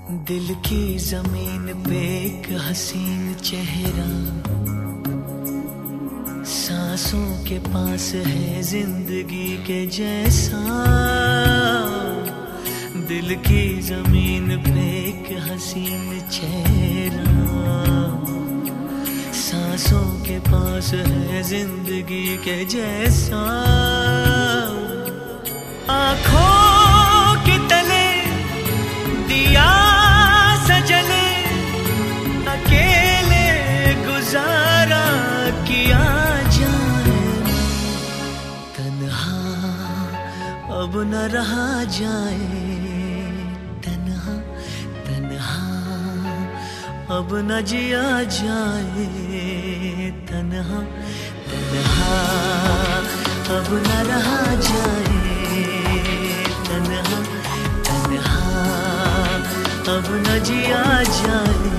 दिल की जमीन पे एक हसीन चेहरा, सांसों के पास है जिंदगी के जैसा। दिल की जमीन पे एक हसीन चेहरा, सांसों के पास है जिंदगी के जैसा। आँखों के तले दिया सजले, अकेले गुजारा किया जाए। तन्हा अब न रहा जाए, तन्हा तन्हा अब न जिया जाए। तन्हा तन्हा अब न रहा जाए, तन्हा तन्हा अब न जिया जाए।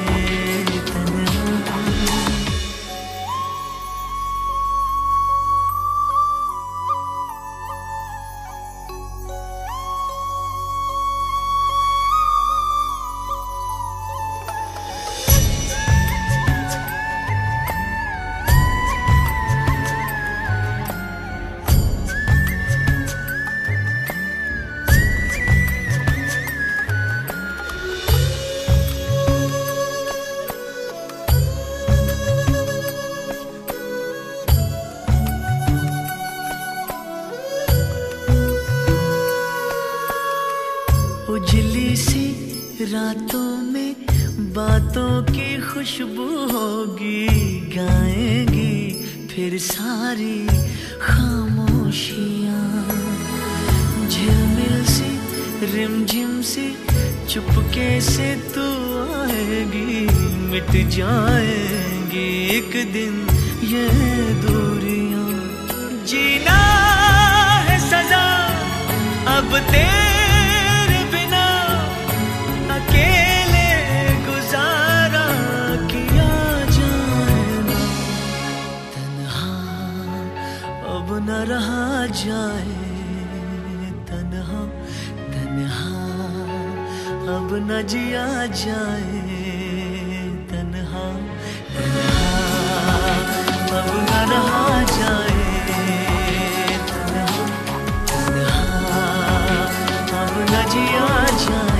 उजली सी रातों में बातों की खुशबू होगी, गाएंगी फिर सारी खामोशियाँ। झिलमिल सी रिमझिम सी चुपके से तू आएगी, मिट जाएंगी एक दिन ये दूरियां। जीना है सजा अब तेरे बिना, अकेले गुजारा किया जाए ना। तन्हा अब न रहा जाए, तन्हा तन्हा अब न जिया जाए। तन्हा तन्हा अब न रहा जाए, तन्हा तन्हा अब न जिया जाए।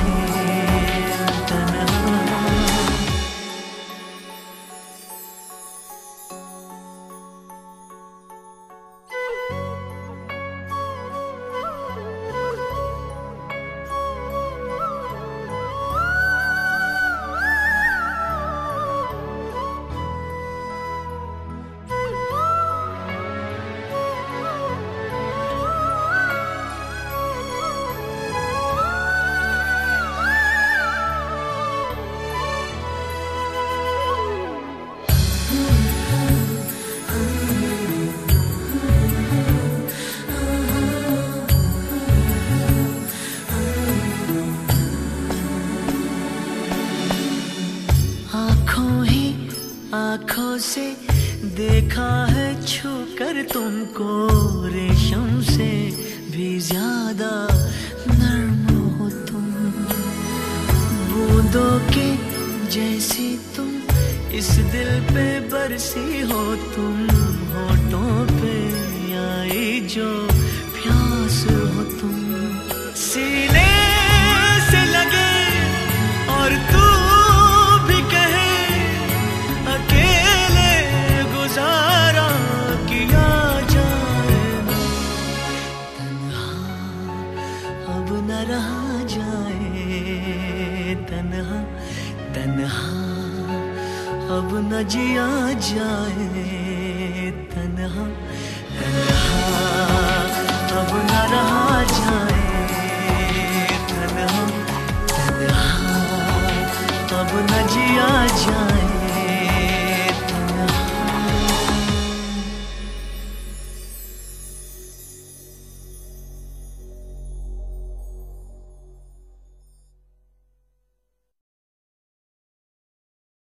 आँखों से देखा है छू कर तुमको, रेशम से भी ज्यादा नर्म हो तुम। बूंदों के जैसी तुम इस दिल पे बरसी हो तुम। होठों पे आई जो प्यास हो तुम, सीने से लगे और तू भी कहे, अकेले गुजारा किया जाए ना। तन्हा अब न रहा जाए, तन्हा तन्हा अब न जिया जाए। तन्हा तन्हा अब न रहा जाए, तन्हा तन्हा अब न जिया जाए।